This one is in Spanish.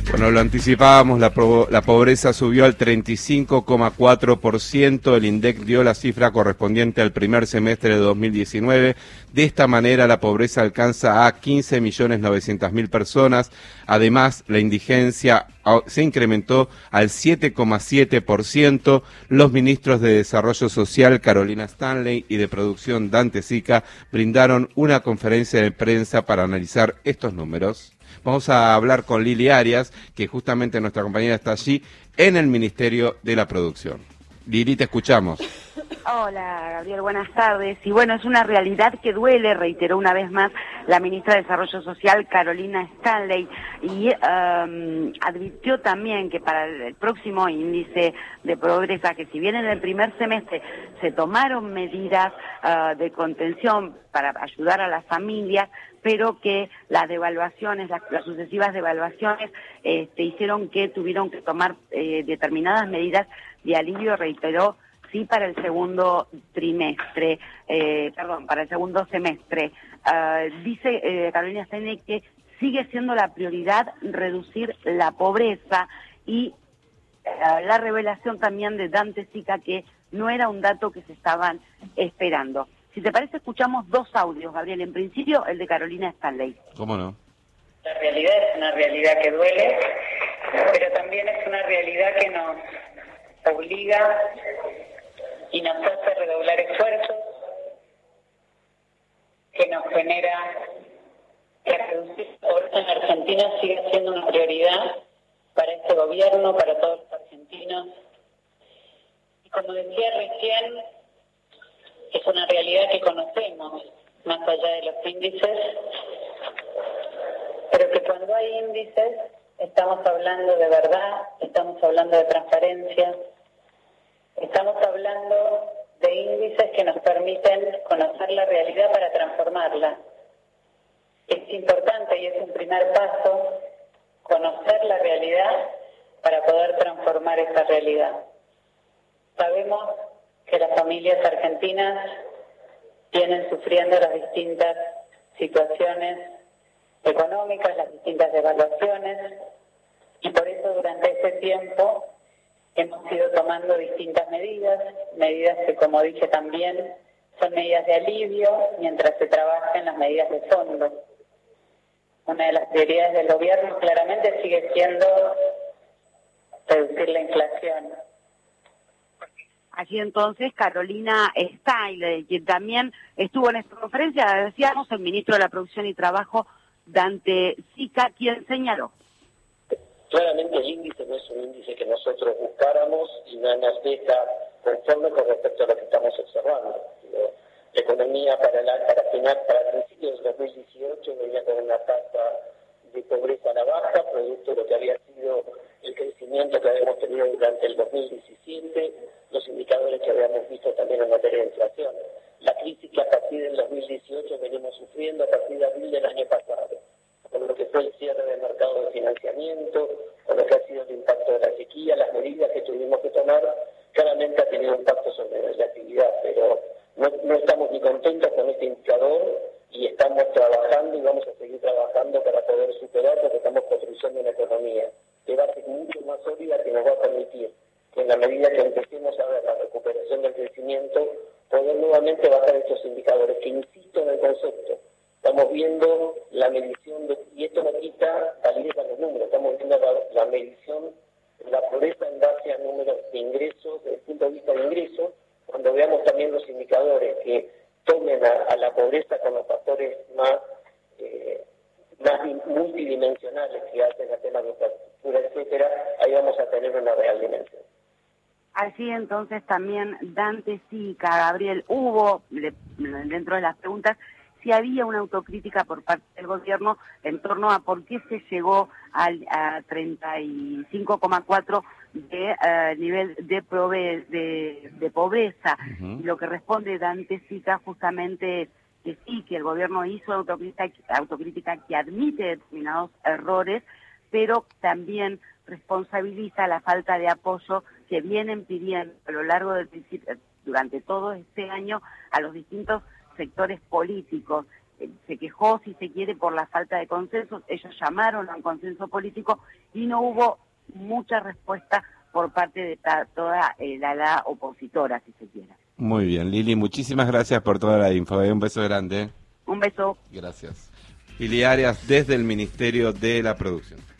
Bueno, lo anticipábamos, la pobreza subió al 35,4%, el INDEC dio la cifra correspondiente al primer semestre de 2019. De esta manera, la pobreza alcanza a 15.900.000 personas. Además, la indigencia se incrementó al 7,7%. Los ministros de Desarrollo Social, Carolina Stanley, y de Producción, Dante Sica, brindaron una conferencia de prensa para analizar estos números. Vamos a hablar con Lili Arias, que justamente nuestra compañera está allí en el Ministerio de la Producción. Lili, te escuchamos. Hola, Gabriel, buenas tardes. Y bueno, es una realidad que duele, reiteró una vez más la ministra de Desarrollo Social, Carolina Stanley, y advirtió también que para el próximo índice de pobreza, que si bien en el primer semestre se tomaron medidas de contención para ayudar a las familias, pero que las devaluaciones, las sucesivas devaluaciones, hicieron que tuvieron que tomar determinadas medidas de alivio, reiteró, sí, para el segundo trimestre, para el segundo semestre. Dice Carolina Stanley que sigue siendo la prioridad reducir la pobreza y la revelación también de Dante Sica que no era un dato que se estaban esperando. Si te parece, escuchamos dos audios, Gabriel. En principio, el de Carolina Stanley. ¿Cómo no? La realidad es una realidad que duele, pero también es una realidad que nos obliga y nos hace redoblar esfuerzos, que nos genera que reducir la pobreza en Argentina sigue siendo una prioridad para este gobierno, para todos los argentinos. Y como decía recién, es una realidad que conocemos, más allá de los índices, pero que cuando hay índices estamos hablando de verdad, estamos hablando de transparencia, estamos hablando de índices que nos permiten conocer la realidad para transformarla. Es importante y es un primer paso conocer la realidad para poder transformar esa realidad. Sabemos que las familias argentinas vienen sufriendo las distintas situaciones económicas, las distintas devaluaciones, y por eso durante este tiempo hemos ido tomando distintas medidas que, como dije también, son medidas de alivio mientras se trabaja en las medidas de fondo. Una de las prioridades del gobierno claramente sigue siendo reducir la inflación. Allí entonces Carolina Stanley, quien también estuvo en esta conferencia, decíamos, el ministro de la Producción y Trabajo, Dante Sica, quien señaló. Claramente el índice no es un índice que nosotros buscáramos y no nos deja conforme con respecto a lo que estamos observando. La economía para principios del 2018 venía con una tasa de pobreza a la baja, producto de lo que había sido el crecimiento que habíamos tenido durante el 2017, los indicadores que habíamos visto también en materia de inflación. La crisis que a partir del 2018 venimos sufriendo a partir de abril del año pasado, con lo que fue el cierre del mercado de financiamiento, con lo que ha sido el impacto de la sequía, las medidas que tuvimos que tomar, claramente ha tenido impacto sobre la actividad, pero no estamos ni contentos con este indicador y estamos trabajando y vamos a seguir trabajando para poder superar, porque estamos construyendo una economía de base mucho más sólida que nos va a permitir que en la medida que empecemos a ver la recuperación del crecimiento, poder nuevamente bajar estos indicadores, que insisto en el concepto. Estamos viendo la medición, y esto no quita validez a los números, estamos viendo la medición de la pobreza en base a números de ingresos, desde el punto de vista de ingresos, cuando veamos también los indicadores que tomen a la pobreza con los factores más multidimensionales que hacen a temas de infraestructura, etcétera, ahí vamos a tener una real dimensión. Así entonces también Dante Sica, Gabriel, hubo, dentro de las preguntas, si había una autocrítica por parte del gobierno en torno a por qué se llegó a 35,4 de nivel de pobreza. Uh-huh. Y lo que responde Dante Sica justamente es que sí, que el gobierno hizo autocrítica que admite determinados errores, pero también responsabiliza la falta de apoyo que vienen pidiendo a lo largo durante todo este año a los distintos sectores políticos, se quejó, si se quiere, por la falta de consensos. Ellos llamaron a un consenso político y no hubo mucha respuesta por parte de toda la ala opositora, si se quiere. Muy bien, Lili, muchísimas gracias por toda la info. Un beso grande. Un beso. Gracias. Lili Arias, desde el Ministerio de la Producción.